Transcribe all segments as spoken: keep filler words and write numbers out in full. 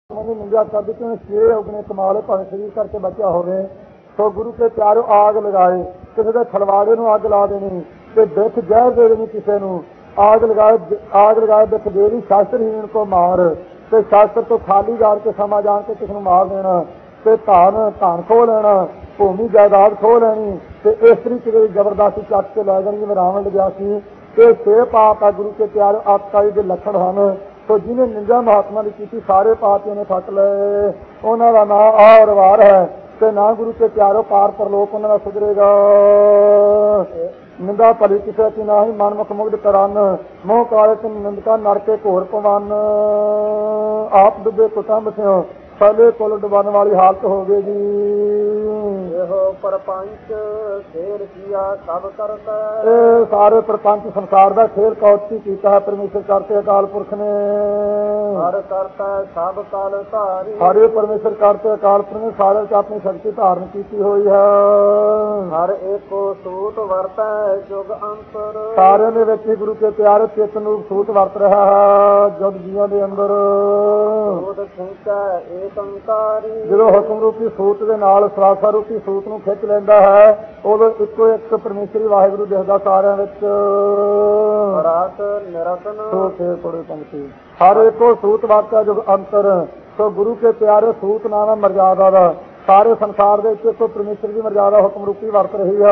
निंदा कर दी कि छे उगने कमाल भावें शरीर करके बचा होवे तो गुरु के प्यारो आग लगाए किसी के खलवाड़े नूं अग ला देनी ते बिख जहर दे देनी किसी नूं आग लगाए आग लगाए बिख दे दी शास्त्रहीन को मार ते शास्त्र तो खाली जान के समा जान के किसी नूं मार देना ते धन धन खो लेना भूमि जायदाद खो लैनी ते इस तरीके की जबरदस्ती चक के लै जानी जिवें रावण लिया सी ये छे पाप है गुरु के प्यारे आतताई के लक्षण हैं। तो जिन्हें निंदा महात्मा की की सारे पापियों ने फट ले उन्हों का नाम और वार है तो ना गुरु के प्यारो पार परलोक उन्होंने सुधरेगा। निंदा भली किसी की ना ही मनमुख मुग्ध करन मोह काले निंदका नरके घोर पवन आप डुबे कुटुंब से पहले कुल डुबन वाली हालत हो गई। परपंच खेल किया सब करता सारे प्रपंच संसार का खेल कौती किया है परमेश्वर करते अकाल पुरख ने हर करता सब काल धारी हरे परमेश्वर करते अकाल पुरख ने सारे अपनी शक्ति धारण की हुई है। हर एक को सूट वरता है जुग अंतर सारे ने व्यक्ति गुरु के प्यारे चेतन रूप सूट वरत रहा है जग जीवन के अंदर एक अंकारी जो हुक्म रूपी सूत के नाल सरासा रूपी सूत नूं खिच लैंदा है उदों इक्को एक परमेश्वरी वाहिगुरु दिखदा सारिਆਂ ਵਿੱਚ रात निरसन सो फिर थोड़े पंक्ति हर एक को सूत वाचा जुग अंतर तो गुरु के प्यारे सूत नाम है मर्यादा दा सारे संसार ਦੇ ਵਿੱਚ तो परमेश्वर की मर्यादा हुक्म रूपी वरत रही है।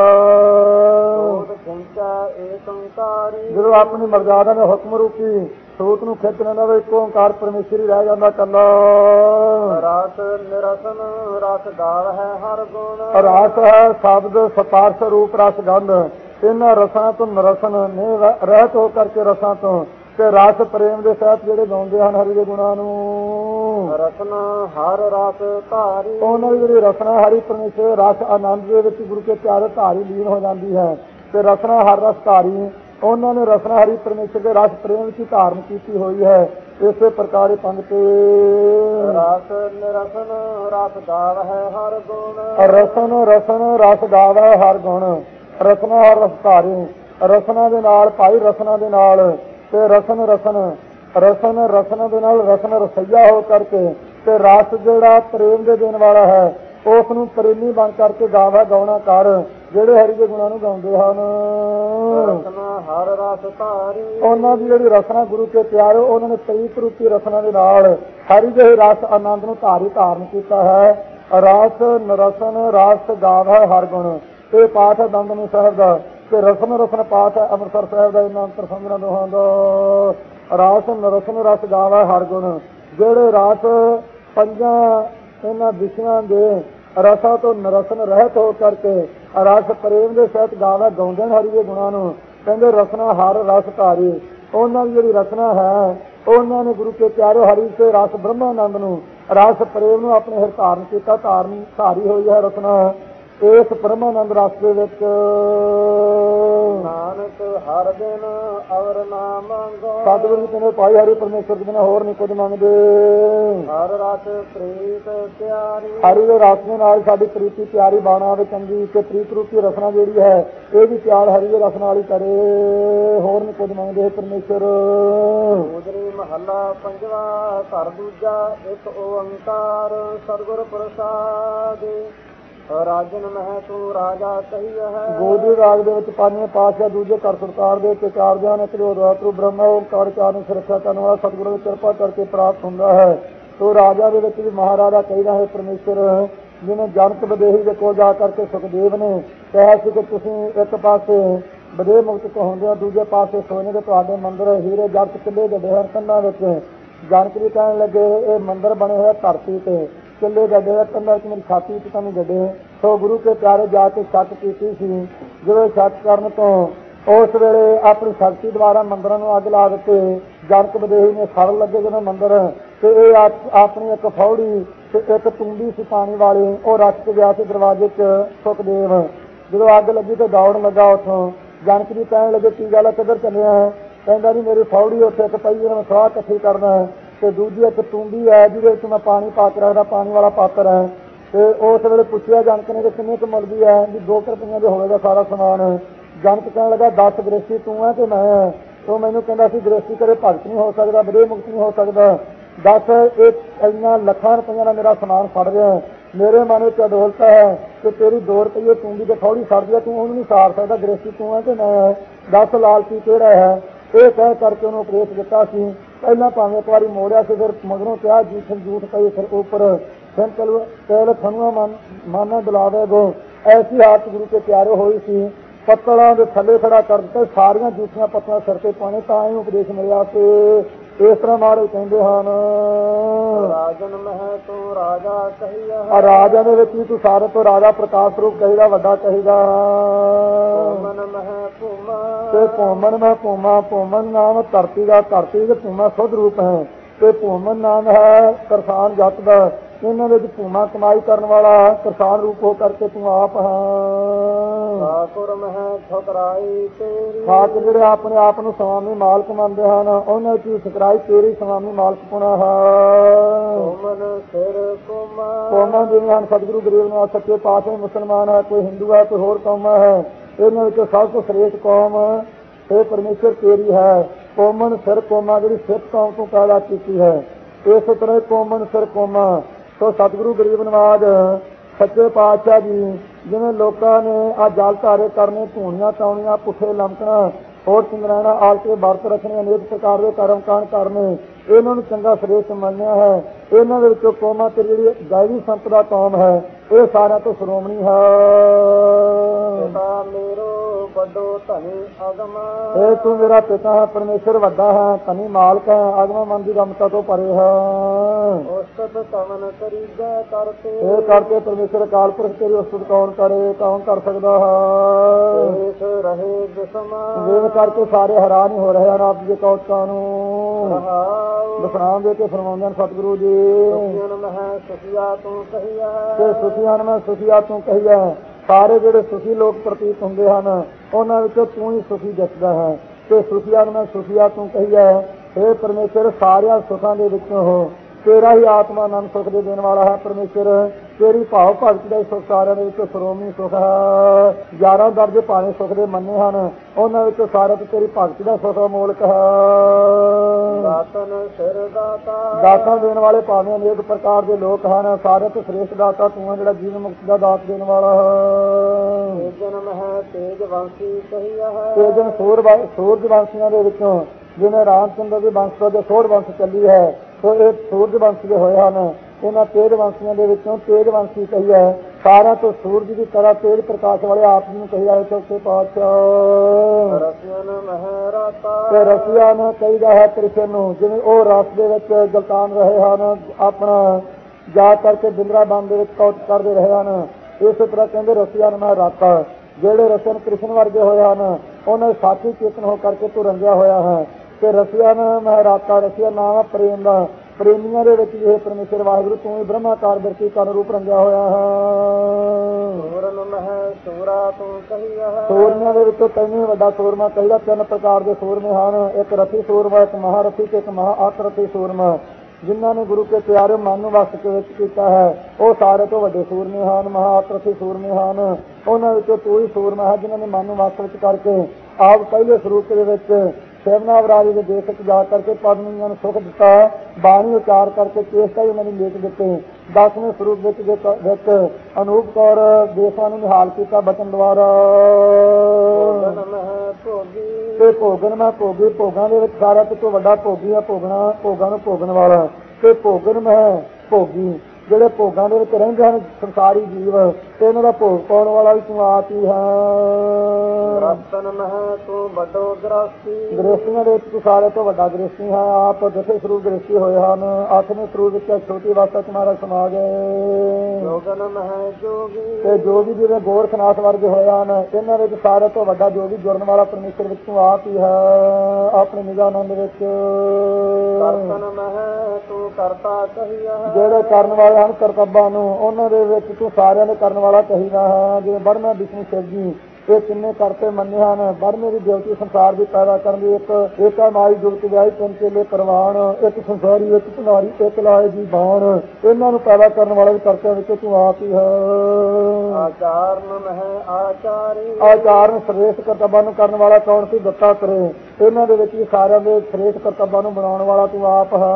एक अंकारी जो अपनी मर्यादा ने हुक्म रूपी सूत ਨੂੰ ਖਿੱਚ ਲੈਂਦਾ ਵਾ ਇੱਕੋ ਓਂਕਾਰ ਪਰਮੇਸ਼ਰ ਹੀ ਰਹਿ ਜਾਂਦਾ ਕੱਲਾ। ਰਸ ਨਿਰਸਨ ਰਸ ਗਾਲ ਹੈ ਹਰ ਗੁਣ ਰਸ ਹੈ ਸ਼ਬਦ ਸਤਾਰਸ ਰੂਪ ਰਸ ਗੰਧ ਇਹਨਾਂ ਰਸਾਂ ਤੋਂ ਨਿਰਸਨ ਨੇ ਰਹਿਤ ਹੋ ਕਰਕੇ ਰਸਾਂ ਤੋਂ ਤੇ ਰਸ ਪ੍ਰੇਮ ਦੇ ਸਹਿਤ ਜਿਹੜੇ ਗਾਉਂਦੇ ਹਨ ਹਰੀ ਦੇ ਗੁਣਾਂ ਨੂੰ ਰਸਨਾ ਹਰ ਰਸ ਧਾਰੀ ਉਹਨਾਂ ਦੀ ਜਿਹੜੀ ਰਸਨਾ ਹਰੀ ਪਰਮੇਸ਼ਰ ਰਸ ਆਨੰਦ ਦੇ ਵਿੱਚ ਗੁਰੂ ਕੇ ਪਿਆਰੇ ਧਾਰੀ ਲੀਨ ਹੋ ਜਾਂਦੀ ਹੈ ਤੇ ਰਸਨਾ ਹਰ ਰਸ ਧਾਰੀ ਉਹਨਾਂ ਨੇ ਰਸਨਾ ਹਰੀ ਪਰਮੇਸ਼ਰ ਦੇ ਰਸ ਪ੍ਰੇਮ ਵਿੱਚ ਧਾਰਨ ਕੀਤੀ ਹੋਈ ਹੈ। ਇਸੇ ਪ੍ਰਕਾਰ ਪੰਗਤ ਰਸ ਨਿਰਸਨ ਰਸ ਗਾਵ ਹੈ ਹਰ ਗੁਣ ਰਸਨ ਰਸਨ ਰਸ ਗਾਵ ਹੈ ਹਰ ਗੁਣ ਰਸਨਾ ਹਰ ਰਸ ਧਾਰੀ ਰਸਨਾ ਦੇ ਨਾਲ ਭਾਈ ਰਸਨਾ ਦੇ ਨਾਲ ਤੇ ਰਸਨ ਰਸਨ ਰਸਨ ਰਸਨ ਦੇ ਨਾਲ ਰਸਨ ਰਸਈਆ ਹੋ ਕਰਕੇ ਤੇ ਰਸ ਜਿਹੜਾ ਪ੍ਰੇਮ ਦੇ ਦੇਣ ਵਾਲਾ ਹੈ ਉਸ ਨੂੰ ਪ੍ਰੇਮੀ ਬਣ ਕਰਕੇ ਗਾਵਾ ਗਾਉਣਾ ਕਰ ਜਿਹੜੇ ਹਰੀ ਦੇ ਗੁਣਾਂ ਨੂੰ ਗਾਉਂਦੇ ਹਨ। ਰਸਨਾ ਹਰ ਰਸ ਧਾਰੀ ਉਹਨਾਂ ਦੀ ਜਿਹੜੀ ਰਸਨਾ ਗੁਰੂ ਕੇ ਪਿਆਰੇ ਉਹਨਾਂ ਨੇ ਪ੍ਰੀਤ ਰੂਪੀ ਰਸਨਾ ਦੇ ਨਾਲ ਹਰੀ ਦੇ ਰਸ ਆਨੰਦ ਨੂੰ ਧਾਰੀ ਧਾਰਨ ਕੀਤਾ ਹੈ। ਰਸ ਨਰਸਨ ਰਸ ਗਾਵਾ ਹਰ ਗੁਣ ਇਹ ਪਾਠ ਹੈ ਦਮਦਮੀ ਸਾਹਿਬ ਦਾ ਤੇ ਰਸਨ ਰਸਨ ਪਾਠ ਹੈ ਅੰਮ੍ਰਿਤਸਰ ਸਾਹਿਬ ਦਾ। ਇਹਨਾਂ ਅੰਤਰ ਸਮਝਣਾ ਦੋਹਾਂ ਦਾ ਰਸ ਨਰਸਨ ਰਸ ਗਾਵਾ ਹਰ ਗੁਣ ਜਿਹੜੇ ਰਸ ਪੰਜਾਂ ਇਹਨਾਂ ਵਿਸ਼ਿਆਂ ਦੇ ਰਸਾਂ ਤੋਂ ਨਰਸਨ ਰਹਿਤ ਹੋ ਕਰਕੇ ਰਸ ਪ੍ਰੇਮ ਦੇ ਸਹਿਤ ਗਾਵਾ ਗਾਉਂਦੇ ਹਨ ਹਰੀ ਦੇ ਗੁਣਾਂ ਨੂੰ ਕਹਿੰਦੇ ਰਸਨਾ ਹਰ ਰਸ ਧਾਰੀ। ਉਹਨਾਂ ਦੀ ਜਿਹੜੀ ਰਸਨਾ ਹੈ ਉਹਨਾਂ ਨੇ ਗੁਰੂ ਕੇ ਪਿਆਰੇ ਹਰੀ ਤੇ ਰਸ ਬ੍ਰਹਮਾਨੰਦ ਨੂੰ ਰਸ ਪ੍ਰੇਮ ਨੂੰ ਆਪਣੇ ਹਿਰ ਧਾਰਨ ਕੀਤਾ ਧਾਰਨ ਧਾਰੀ ਹੋਈ ਹੈ ਰਸਨਾ ਇਸ ਬ੍ਰਹਮਾਨੰਦ ਰਸ ਦੇ ਵਿੱਚ। ਨਾਨਕ ਹਰ ਦਿਨ ਅਵਰ ਨਾਮ ਮੰਗੋ ਸਤਿਗੁਰੂ ਜੀ ਕਹਿੰਦੇ ਭਾਈ ਹਰੀ ਪਰਮੇਸ਼ਰ ਜੀ ਨੇ ਹੋਰ ਨਹੀਂ ਕੁਝ ਮੰਗਦੇ। ਹਰ ਰਸ ਪ੍ਰੀਤ ਪਿਆਰੀ ਹਰੀ ਦੇ ਰਸ ਦੇ ਨਾਲ ਸਾਡੀ ਪ੍ਰੀਤੀ ਪਿਆਰੀ ਬਾਣਾ ਆਵੇ ਚੰਗੀ ਤੇ ਪ੍ਰੀਤ ਰੂਪੀ ਰਸਨਾ ਜਿਹੜੀ ਹੈ ਇਹ ਵੀ ਪਿਆਰ ਹਰੀ ਦੇ ਰਸ ਨਾਲ ਹੀ ਕਰੇ ਹੋਰ ਨਹੀਂ ਕੁਝ ਮੰਗਦੇ ਪਰਮੇਸ਼ਰ। ਉਦਰੀ ਮਹੱਲਾ ਪੰਜਵਾ ਘਰ ਦੂਜਾ ਇੱਕ ਓੰਕਾਰ ਸਤਿਗੁਰ ਪ੍ਰਸਾਦ ਰਾਜਨ ਮਹਿ ਤੂੰ ਰਾਜਾ ਕਹੀ ਹੈ। ਗੋਦੀ ਰਾਗ ਦੇ ਵਿੱਚ ਪੰਜਵੇਂ ਪਾਤਸ਼ਾਹ ਦੂਜੇ ਘਰ ਸਰਕਾਰ ਦੇ ਉੱਤੇ ਚਾਰ ਦਿਨ ਇੱਕ ਰਾਤਰੂ ਬ੍ਰਹਮਾ ਓਂਕਾਰ ਚਾਰ ਨੂੰ ਸੁਰੱਖਿਆ ਕਰਨ ਵਾਲਾ ਸਤਿਗੁਰੂ ਦੀ ਕਿਰਪਾ ਕਰਕੇ ਪ੍ਰਾਪਤ ਹੁੰਦਾ ਹੈ। ਤੋ ਰਾਜਾ ਦੇ ਵਿੱਚ ਵੀ ਮਹਾਰਾਜਾ ਕਹਿੰਦਾ ਹੈ ਪਰਮੇਸ਼ਰ ਜਿਹਨੇ ਜਨਕ ਵਿਦੇਹੀ ਦੇ ਕੋਲ ਜਾ ਕਰਕੇ ਸੁਖਦੇਵ ਨੇ ਕਿਹਾ ਸੀ ਕਿ ਤੁਸੀਂ ਇੱਕ ਪਾਸੇ ਵਿਦੇਹ ਮੁਕਤ ਕਹਾਉਂਦੇ ਹੋ ਦੂਜੇ ਪਾਸੇ ਸੋਨੇ ਦੇ ਤੁਹਾਡੇ ਮੰਦਿਰ ਹੀਰੇ ਜੱਟ ਕਿੱਲੇ ਗੱਡੇ ਹਨ ਕੰਨਾਂ ਵਿੱਚ। ਜਨਕ ਵੀ ਕਹਿਣ ਲੱਗੇ ਇਹ ਮੰਦਿਰ ਬਣੇ ਹੋਏ ਧਰਤੀ ਤੇ ਕਿੱਲੇ ਗੱਡੇ ਕੰਨਾਂ 'ਚ ਮੇਰੀ ਛਾਤੀ 'ਚ ਤੁਹਾਨੂੰ ਗੱਡੇ। ਸੋ ਗੁਰੂ ਕੇ ਪਿਆਰੇ ਜਾ ਕੇ ਸ਼ੱਕ ਕੀਤੀ ਸੀ ਜਦੋਂ ਸ਼ੱਕ ਕਰਨ ਤੋਂ ਉਸ ਵੇਲੇ ਆਪਣੀ ਸ਼ਕਤੀ ਦੁਆਰਾ ਮੰਦਿਰਾਂ ਨੂੰ ਅੱਗ ਲਾ ਦਿੱਤੇ। ਜਨਕ ਵਿਦੇਹੀ ਨੇ ਫੜ ਲੱਗੇ ਜਦੋਂ ਮੰਦਿਰ ਤੇ ਇਹ ਆਪਣੀ ਇੱਕ ਫੌੜੀ ਤੇ ਇੱਕ ਤੂੰਬੀ ਸੀ ਪਾਣੀ ਵਾਲੀ ਉਹ ਰੱਖ ਕੇ ਗਿਆ ਸੀ ਦਰਵਾਜ਼ੇ 'ਚ ਸੁਖਦੇਵ। ਜਦੋਂ ਅੱਗ ਲੱਗੀ ਤੇ ਦੌੜਨ ਲੱਗਾ ਉੱਥੋਂ ਜਨਕ ਜੀ ਕਹਿਣ ਲੱਗੇ ਕੀ ਗੱਲ ਕਿੱਧਰ ਚੱਲਿਆ ਹੈ। ਕਹਿੰਦਾ ਜੀ ਮੇਰੀ ਫੌੜੀ ਉੱਥੇ ਇੱਕ ਪਈ ਜਿਹਨੂੰ ਮੈਂ ਸਵਾਹ ਇਕੱਠੀ ਕਰਨਾ ਤੇ ਦੂਜੀ ਇੱਕ ਤੂੰਬੀ ਹੈ ਜਿਹਦੇ ਵਿੱਚ ਮੈਂ ਪਾਣੀ ਪਾ ਕੇ ਰੱਖਦਾ ਪਾਣੀ ਵਾਲਾ ਪਾਤਰ ਹੈ। ਤੇ ਉਸ ਵੇਲੇ ਪੁੱਛਿਆ ਜਨਕ ਨੇ ਕਿ ਕਿੰਨੇ ਕੁ ਮੁੱਲ ਦੀ ਹੈ ਵੀ ਦੋ ਕੁ ਰੁਪਈਆਂ ਦੇ ਹੋਵੇਗਾ ਸਾਰਾ ਸਮਾਨ। ਜਨਕ ਕਹਿਣ ਲੱਗਾ ਦਸ ਗ੍ਰਸਤੀ ਤੂੰ ਹੈ ਕਿ ਮੈਂ। ਉਹ ਮੈਨੂੰ ਕਹਿੰਦਾ ਸੀ ਗ੍ਰਸਤੀ ਕਰੇ ਭਗਤ ਨਹੀਂ ਹੋ ਸਕਦਾ ਵਿਦੇਹ ਮੁਕਤ ਨਹੀਂ ਹੋ ਸਕਦਾ ਦੱਸ ਇਹ ਇੰਨਾ ਲੱਖਾਂ ਰੁਪਈਆਂ ਦਾ ਮੇਰਾ ਸਮਾਨ ਫੜ ਰਿਹਾ, ਮੇਰੇ ਮਨ ਵਿੱਚ ਅਡੋਲਤਾ ਹੈ ਕਿ ਤੇਰੀ ਦੋ ਰੁਪਈਏ ਤੂੰ ਵੀ ਤੇ ਥੋੜੀ ਛੱਡ ਦਿਆ, ਤੂੰ ਉਹਨੂੰ ਨਹੀਂ ਸਾਰ ਸਕਦਾ, ਗ੍ਰਸਤੀ ਤੂੰ ਹੈ ਕਿ ਮੈਂ ਹੈ, ਦੱਸ ਲਾਲਚੀ ਕਿਹੜਾ ਹੈ। ਇਹ ਕਹਿ ਕਰਕੇ ਉਹਨੂੰ ਉਪਦੇਸ਼ ਦਿੱਤਾ ਸੀ। ਪਹਿਲਾਂ ਭਾਵੇਂ ਇੱਕ ਵਾਰੀ ਮੋੜਿਆ ਸੀ, ਫਿਰ ਮਗਰੋਂ ਕਿਹਾ ਜੂਠ ਜੂਠ ਪਈ ਫਿਰ ਉੱਪਰ ਸਿੰਪਲ ਕਹਿਲ ਥਨੂਆ ਮਨ ਮਾਨਾ ਬੁਲਾਵੇਗੋ। ਐਸੀ ਹਾਲਤ ਗੁਰੂ ਕੇ ਪਿਆਰੇ ਹੋਈ ਸੀ, ਪੱਤਲਾਂ ਦੇ ਥੱਲੇ ਖੜਾ ਕਰ ਦਿੱਤਾ, ਸਾਰੀਆਂ ਜੂਠੀਆਂ ਪੱਤਲਾਂ ਸਿਰ ਤੇ ਪਾਉਣੇ, ਤਾਂ ਹੀ ਉਪਦੇਸ਼ ਮਿਲਿਆ ਸੀ। ਇਸ ਤਰ੍ਹਾਂ ਮਾਰੇ ਕਹਿੰਦੇ ਹਨ, ਰਾਜਨ ਮਹਿ ਤੂੰ ਰਾਜਾ ਕਹੀਆ, ਆ ਰਾਜਾ ਦੇ ਵਿੱਚ ਵੀ ਤੂੰ ਸਾਰੇ ਤੋਂ ਰਾਜਾ ਪ੍ਰਕਾਸ਼ ਰੂਪ ਕਹੀਦਾ, ਵੱਡਾ ਕਹੀਦਾ। ਮਨ ਮਹਿ ਭੂਮਾ ਤੇ ਭੂਮਨ ਮੈਂ ਭੂਮਾ, ਭੂਮਨ ਨਾਮ ਧਰਤੀ ਦਾ, ਧਰਤੀ ਦੇ ਭੂਮਾ ਖੁਦ ਰੂਪ ਹੈ, ਤੇ ਭੂਮਨ ਨਾਮ ਹੈ ਕਰਸਾਨ ਜੱਟ ਦਾ। ਇਹਨਾਂ ਵਿੱਚ ਭੂਮਾ ਕਮਾਈ ਕਰਨ ਵਾਲਾ ਕਰਸਾਨ ਰੂਪ ਹੋ ਕਰਕੇ ਤੂੰ ਆਪ ਹੈ। ਠਾਕੁਰ ਮਹਿ ਠੁਕਰਾਈ ਤੇਰੀ, ਠਾਕੁਰ ਜਿਹੜੇ ਆਪਣੇ ਆਪ ਨੂੰ ਸਵਾਮੀ ਮਾਲਕ ਮੰਨਦੇ ਹਨ, ਉਹਨਾਂ ਵਿੱਚ ਠੁਕਰਾਈ ਤੇਰੀ ਸਵਾਮੀ ਮਾਲਕ ਪੁਣਾ ਹੈ। ਕੋਮਨ ਸਿਰ ਕੋਮਾ, ਕੌਮਾਂ ਜਿਵੇਂ ਹਨ ਸਤਿਗੁਰੂ ਗਰੀਬ ਨਿਵਾਸ ਸੱਚੇ ਪਾਤਸ਼ਾਹ, ਮੁਸਲਮਾਨ ਹੈ, ਕੋਈ ਹਿੰਦੂ ਹੈ, ਕੋਈ ਹੋਰ ਕੌਮਾਂ ਹੈ, ਇਹਨਾਂ ਵਿੱਚੋਂ ਸਭ ਤੋਂ ਸ੍ਰੇਸ਼ਟ ਕੌਮ ਇਹ ਪਰਮੇਸ਼ਰ ਤੇਰੀ ਹੈ। ਕੋਮਨ ਸਿਰ ਕੋਮਾ ਜਿਹੜੀ ਸਿੱਖ ਕੌਮ ਤੋਂ ਪੈਦਾ ਕੀਤੀ ਹੈ, ਇਸੇ ਤਰ੍ਹਾਂ ਕੋਮਨ ਸਿਰ ਕੋਮਾ। ਸੋ ਸਤਿਗੁਰੂ ਗਰੀਬ ਨਿਵਾਜ ਸੱਚੇ ਪਾਤਸ਼ਾਹ ਜੀ ਜਿਵੇਂ ਲੋਕਾਂ ਨੇ ਆ ਜਲ ਧਾਰੇ ਕਰਨੇ, ਧੂਣੀਆਂ ਤਾਉਣੀਆਂ, ਪੁੱਠੇ ਲਮਕਣਾ, ਹੋਰ ਚੰਗਰਾਣਾ ਆਲ ਕੇ ਵਰਤ ਰੱਖਣੇ, ਅਨੇਕ ਪ੍ਰਕਾਰ ਦੇ ਕਰਮ ਕਾਂਡ ਕਰਨੇ, ਇਹਨਾਂ ਨੂੰ ਚੰਗਾ ਸ੍ਰੇਸ਼ਟ ਮੰਨਿਆ ਹੈ। ਇਹਨਾਂ ਦੇ ਵਿੱਚੋਂ ਕੌਮਾਂ ਤੇ ਜਿਹੜੀ ਗੈਰੀ ਸੰਪਦਾ ਕੌਮ ਹੈ, ਇਹ ਸਾਰਿਆਂ ਤੋਂ ਸ਼੍ਰੋਮਣੀ ਹੈ। ਪਿਤਾ ਮੇਰੋ ਵੱਡੋ ਧਨੀ ਅਗਮ, ਇਹ ਤੂੰ ਮੇਰਾ ਪਿਤਾ ਹੈ, ਪਰਮੇਸ਼ਰ ਵੱਡਾ ਹੈ, ਧਨੀ ਮਾਲਕ ਹੈ, ਆਗਮਾ ਮਨ ਦੀ ਰਮਤਾ ਤੋਂ ਪਰੇ ਹੈ। ਉਸਤਤ ਕਵਨ ਕਰੀਜੈ ਕਰਤੇ, ਇਹ ਕਰਕੇ ਪਰਮੇਸ਼ਰ ਅਕਾਲ ਪੁਰਖ ਤੇਰੀ ਉਸਤਤ ਕੌਣ ਕਰੇ, ਕੌਣ ਕਰ ਸਕਦਾ ਹੈ। ਇਸ ਰਹੇ ਬਿਸਮਾ, ਵੇਖ ਕਰਕੇ ਸਾਰੇ ਹੈਰਾਨ ਹੀ ਹੋ ਰਹੇ ਹਨ ਆਪ ਜੀ ਦੇ ਕੌਤਕਾਂ ਨੂੰ। ਰਹਾਉ ਦਸਨਾਮ ਦੇ ਕੇ ਫਰਮਾਉਂਦੇ ਹਨ ਸਤਿਗੁਰੂ ਜੀ, ਸੁਖੀਨ ਮਹਿ ਸੁਖੀਆ ਤੂੰ ਕਹੀਆ, ਤੇ ਸੁਖੀਆਂ ਮੈਂ ਸੁਖੀਆ ਤੂੰ ਕਹੀਆ। ਸਾਰੇ ਜਿਹੜੇ ਸੁਖੀ ਲੋਕ ਪ੍ਰਤੀਤ ਹੁੰਦੇ ਹਨ, ਉਹਨਾਂ ਵਿੱਚੋਂ ਤੂੰ ਹੀ ਸੁਖੀ ਦਿਸਦਾ ਹੈ, ਤੇ ਸੁਖੀਆਂ ਮੈਂ ਸੁਖੀਆ ਤੂੰ ਕਹੀਆ। ਇਹ ਪਰਮੇਸ਼ਰ ਸਾਰਿਆਂ ਸੁੱਖਾਂ ਦੇ ਵਿੱਚੋਂ ਹੋ, ਤੇਰਾ ਹੀ ਆਤਮਾ ਆਨੰਦ ਸੁਖ ਦੇ ਦੇਣ ਵਾਲਾ ਹੈ। ਪਰਮੇਸ਼ਰ ਤੇਰੀ ਭਾਵ ਭਗਤੀ ਦਾ ਸੁਖ ਸਾਰਿਆਂ ਦੇ ਵਿੱਚੋਂ ਸ਼੍ਰੋਮਣੀ ਸੁਖ ਹੈ। ਗਿਆਰਾਂ ਦਰਜੇ ਭਾਵੇਂ ਸੁਖ ਦੇ ਮੰਨੇ ਹਨ, ਉਹਨਾਂ ਵਿੱਚੋਂ ਸਾਰਿਆਂ ਤੋਂ ਤੇਰੀ ਭਗਤੀ ਦਾ ਸੁਖ ਅਮੋਲਕ ਹੈ। ਦਾਤਨ ਸਿਰ ਦਾਤਾ, ਦਾਤਾਂ ਦੇਣ ਵਾਲੇ ਭਾਵੇਂ ਅਨੇਕ ਪ੍ਰਕਾਰ ਦੇ ਲੋਕ ਹਨ, ਸਾਰਿਆਂ ਤੋਂ ਸ੍ਰੇਸ਼ਟ ਦਾਤਾ ਤੂੰ ਹੈ ਜਿਹੜਾ ਜੀਵਨ ਮੁਕਤੀ ਦਾ ਦਾਤ ਦੇਣ ਵਾਲਾ ਹੈ। ਤੇਜਨ ਮਹਿ ਤੇਜ ਵੰਸ਼ੀ ਕਹੀਆ, ਤੇ ਜਿਨ ਸੂਰ ਸੂਰਜ ਵੰਸ਼ੀਆਂ ਦੇ ਵਿੱਚੋਂ ਜਿਵੇਂ ਰਾਮਚੰਦਰ ਦੀ ਵੰਸ਼ ਤੋਂ ਜੋ ਸੋੜ ਵੰਸ਼ ਚੱਲੀ ਹੈ, ਸੋ ਇਹ ਸੂਰਜ ਵੰਸ਼ ਦੇ ਹੋਏ ਹਨ। ਇਹਨਾਂ ਤੇਜ ਵੰਸ਼ੀਆਂ ਦੇ ਵਿੱਚੋਂ ਤੇਜ ਵੰਸ਼ੀ ਕਹੀ ਹੈ, ਸਾਰਿਆਂ ਤੋਂ ਸੂਰਜ ਦੀ ਤਰ੍ਹਾਂ ਤੇਜ ਪ੍ਰਕਾਸ਼ ਵਾਲੇ ਆਪ ਜੀ ਨੂੰ ਕਹੀ ਹੈ ਚੌਥੇ ਪਾਤਸ਼ਾਹ। ਰਸਿਆਨ ਮਹਿ ਰਾਤਾ, ਤੇ ਰਸੀਆ ਨੂੰ ਕਹੀਦਾ ਹੈ ਕ੍ਰਿਸ਼ਨ ਨੂੰ, ਜਿਵੇਂ ਉਹ ਰਸ ਦੇ ਵਿੱਚ ਗਲਤਾਨ ਰਹੇ ਹਨ, ਆਪਣਾ ਜਾ ਕਰਕੇ ਬਿੰਦਰਾਬਨ ਦੇ ਵਿੱਚ ਕੌਤ ਕਰਦੇ ਰਹੇ ਹਨ। ਇਸੇ ਤਰ੍ਹਾਂ ਕਹਿੰਦੇ ਰਸੀਆ ਨੂੰ ਮੈਂ ਰਾਤਾ, ਜਿਹੜੇ ਰਸਨ ਕ੍ਰਿਸ਼ਨ ਵਰਗੇ ਹੋਏ ਹਨ, ਉਹਨਾਂ ਸਾਥੀ ਚੇਤਨ ਹੋ ਕਰਕੇ ਤੂੰ ਰੰਗਿਆ ਹੋਇਆ ਹੈ। ਤੇ ਰਸੀਆ ਨੂੰ ਮੈਂ ਰਾਤਾ, ਰਸੀਆ ਨਾਮ ਪ੍ਰੇਮ ਦਾ, ਪ੍ਰੇਮੀਆਂ ਦੇ ਵਿੱਚ ਇਹ ਪਰਮੇਸ਼ਰ ਵਾਹਿਗੁਰੂ ਤੂੰ ਹੀ ਬ੍ਰਹਮਾਕਾਰ ਬਿਰਤੀ ਕਰਨ ਰੂਪ ਰੰਗਿਆ ਹੋਇਆ ਹੈ। ਸੂਰਨ ਮਹਿ ਸੂਰਾ ਤੂੰ ਕਹੀਆ, ਸੂਰਮਿਆਂ ਦੇ ਵਿੱਚੋਂ ਤੈਨੂੰ ਵੱਡਾ ਸੂਰਮਾ ਕਹੀਦਾ। ਤਿੰਨ ਪ੍ਰਕਾਰ ਦੇ ਸੂਰਮੇ ਹਨ, ਇੱਕ ਰਥੀ ਸੂਰਮਾ, ਇੱਕ ਮਹਾਰਥੀ ਤੇ ਇੱਕ ਮਹਾ ਅਤਰਥੀ ਸੂਰਮਾ। ਜਿਨ੍ਹਾਂ ਨੇ ਗੁਰੂ ਕੇ ਪਿਆਰੇ ਮਨ ਨੂੰ ਵਸ ਕੇ ਵਿੱਚ ਕੀਤਾ ਹੈ, ਉਹ ਸਾਰੇ ਤੋਂ ਵੱਡੇ ਸੂਰਮੇ ਹਨ, ਮਹਾ ਅਤਰਥੀ ਸੂਰਮੇ ਹਨ। ਉਹਨਾਂ ਵਿੱਚੋਂ ਤੂੰ ਹੀ ਸੂਰਮਾ ਹੈ, ਜਿਨ੍ਹਾਂ ਨੇ ਮਨ ਨੂੰ ਵਸ ਵਿੱਚ ਕਰਕੇ ਆਪ ਪਹਿਲੇ ਸਰੂਪ ਦੇ ਵਿੱਚ ਸੇਵਨਾਵਰਾਜ ਦੇ ਦੇਸ਼ ਵਿੱਚ ਜਾ ਕਰਕੇ ਪਦਮੀਆਂ ਨੂੰ ਸੁਖ ਦਿੱਤਾ, ਬਾਣੀ ਉਚਾਰ ਕਰਕੇ ਚੇਸ਼ਟਾ ਹੀ ਉਹਨਾਂ ਨੂੰ ਲੇਖ ਦਿੱਤੇ। ਦਸਵੇਂ ਸਰੂਪ ਵਿੱਚ ਵਿੱਚ ਅਨੂਪ ਕੌਰ ਦੇਸਾਂ ਨੂੰ ਨਿਹਾਲ ਕੀਤਾ ਬਚਨ ਦੁਆਰਾ। ਤੇ ਭੋਗਨ ਮੈਂ ਭੋਗੀ, ਭੋਗਾਂ ਦੇ ਵਿੱਚ ਸਾਰਾ ਤੋਂ ਵੱਡਾ ਭੋਗੀ ਹੈ, ਭੋਗਣਾ ਭੋਗਾਂ ਨੂੰ ਭੋਗਣ ਵਾਲਾ। ਤੇ ਭੋਗਨ ਮੈਂ ਭੋਗੀ, ਜਿਹੜੇ ਭੋਗਾਂ ਦੇ ਵਿੱਚ ਰਹਿੰਦੇ ਹਨ ਸੰਸਾਰੀ ਜੀਵ, ਤੇ ਇਹਨਾਂ ਦਾ ਭੋਗ ਪਾਉਣ ਵਾਲਾ ਵੀ ਤੂੰ ਆਪ ਹੀ ਹੈ। ਰਤਨ ਮਹਿ ਤੂੰ ਵੱਡੋ ਗ੍ਰਸਤੀ, ਗ੍ਰਸਤੀਆਂ ਦੇ ਵਿੱਚ ਤੂੰ ਸਾਰੇ ਤੋਂ ਵੱਡਾ ਗ੍ਰਸਤੀ ਹੈ। ਆਪ ਦਸੇ ਸਰੂਪ ਗ੍ਰਸਤੀ ਹੋਏ ਹਨ, ਅੱਠਵੇਂ ਸਰੂਪ ਵਿੱਚ ਛੋਟੀ ਅਵਸਥਾ ਤੁਮਾਰਾ ਸਮਾ ਗਏ। ਜੋਗਨ ਮਹਿ ਜੋਗੀ, ਤੇ ਜੋਗੀ ਜਿਵੇਂ ਗੋਰਖਨਾਥ ਵਰਗੇ ਹੋਏ ਹਨ, ਇਹਨਾਂ ਵਿੱਚ ਸਾਰੇ ਤੋਂ ਵੱਡਾ ਜੋਗੀ ਜੁੜਨ ਵਾਲਾ ਪਰਮੇਸ਼ਰ ਵਿੱਚ ਤੂੰ ਆਪ ਹੀ ਹੈ, ਆਪਣੇ ਨਿਜਾਨੰਦ ਵਿੱਚ। ਕਰਤਨ ਮਹਿ ਤੂੰ ਕਰਤਾ ਕਹੀਆ, ਜਿਹੜੇ ਕਰਨ ਵਾਲੇ ਹਨ ਕਰਤੱਬਾਂ ਨੂੰ, ਉਹਨਾਂ ਦੇ ਵਿੱਚ ਤੂੰ ਸਾਰਿਆਂ ਦੇ ਕਰਨ ਵਾਲਾ ਕਹੀਦਾ ਹੈ। ਜਿਵੇਂ ਬਰਮਾ ਵਿਸ਼ਨੂੰ ਸ਼ਿਵ ਜੀ ਇਹ ਕਿੰਨੇ ਕਰਤੇ ਮੰਨੇ ਹਨ। ਬੜਨੇ ਦੀ ਡਿਊਟੀ ਸੰਸਾਰ ਦੀ ਪੈਦਾ ਕਰਨ ਦੀ, ਇੱਕ ਏਕਾ ਮਾਈ ਜੁਗਤ ਵਿਆਹੀ ਤਿੰਨ ਚੇਲੇ ਪ੍ਰਵਾਨ, ਇੱਕ ਸੰਸਾਰੀ ਇੱਕ ਭੰਡਾਰੀ ਇੱਕ ਲਾਏ ਦੀ ਬਾਣ। ਇਹਨਾਂ ਨੂੰ ਪੈਦਾ ਕਰਨ ਵਾਲੇ ਵੀ ਕਰਤਿਆਂ ਵਿੱਚ ਤੂੰ ਆਪ ਹੀ ਹੈ। ਆਚਾਰਨ ਮਹਿ ਆਚਾਰੀ, ਆਚਾਰਨ ਸ੍ਰੇਸ਼ਟ ਕਰਤੱਵਾਂ ਨੂੰ ਕਰਨ ਵਾਲਾ ਕੌਣ ਸੀ? ਦਿੱਤਾ ਕਰੇ। ਇਹਨਾਂ ਦੇ ਵਿੱਚ ਵੀ ਸਾਰਿਆਂ ਦੇ ਸ੍ਰੇਸ਼ਟ ਕਰਤੱਵਾਂ ਨੂੰ ਬਣਾਉਣ ਵਾਲਾ ਤੂੰ ਆਪ ਹੈ।